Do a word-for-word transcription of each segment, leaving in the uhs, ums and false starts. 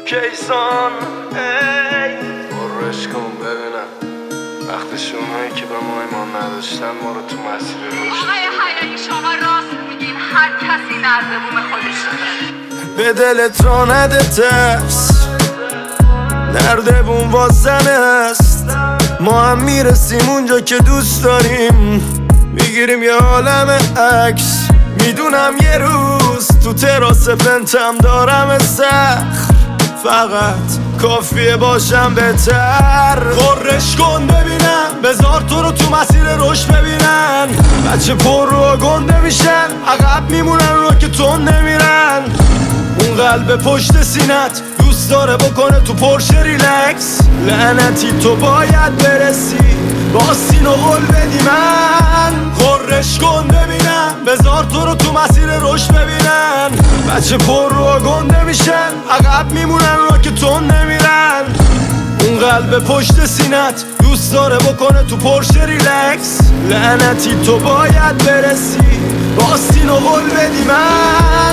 کیسان ای برش کن ببینم وقتش اونایی که به ما ایمان نداشتن ما رو تو مسیر روش. آقای حیایی شما راست میگین، هر کسی در زبون خودشونه. به دلت را نده ترس، نردبون واسمه است. ما هم میرسیم اونجا که دوست داریم، میگیریم یه عالم عکس. میدونم یه روز تو تراس پنتم دارم سخت، فقط کافیه باشم بهتر. خورش کن ببینم، بذار تو رو تو مسیر رشد ببینن. بچه پر رو گنده میشن، عقب میمونن رو که تون نمیرن. اون قلب پشت سینت دوست داره بکنه تو پرشه ریلکس. لعنتی تو باید برسی، با سینو قول بدی من. خورش کن ببینم، بذار تو رو تو مسیر رشد ببینن. بچه پر رو گنده میشن، عقب میمونن رو که تون نمیرن. اون قلب پشت سینت دوست داره بکنه تو پرشه ریلکس. لعنتی تو باید برسی، با سینو قول بدی من.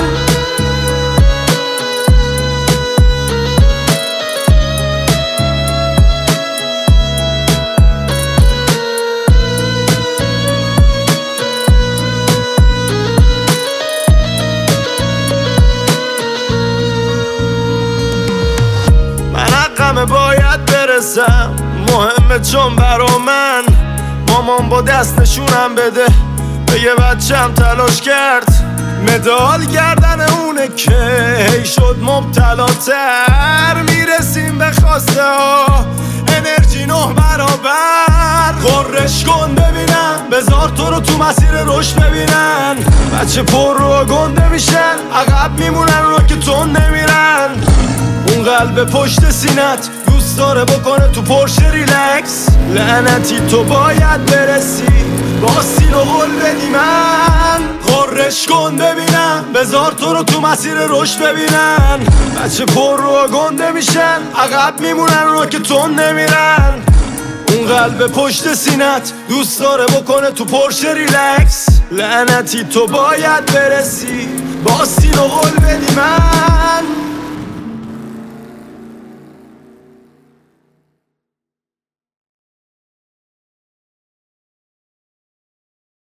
همه باید برسم، مهمه چون برا من. مامان با دست نشونم بده، بگه بچم تلاش کرد. مدال گردن اونه که هی شد مبتلاتر. میرسیم به خواسته ها، انرژی نه برابر. خورش کن ببینم، بذار تو رو تو مسیر رشد ببینن. بچه پر رو گنده میشن، عقب میمونن رو که تون نمیرن. اون قلب پشت سینت دوست داره بکنه تو پرشه ریلکس. لعنتی تو باید برسی، با سینو قول بدی من. خورش کن ببینم، بذار تو رو تو مسیر رشد ببینن. بچه پر رو گنده میشن، عقب میمونن رو که تون نمیرن. اون قلب پشت سینت دوست داره بکنه تو پرشه ریلکس. لعنتی تو باید برسی، با سینو قول بدی من.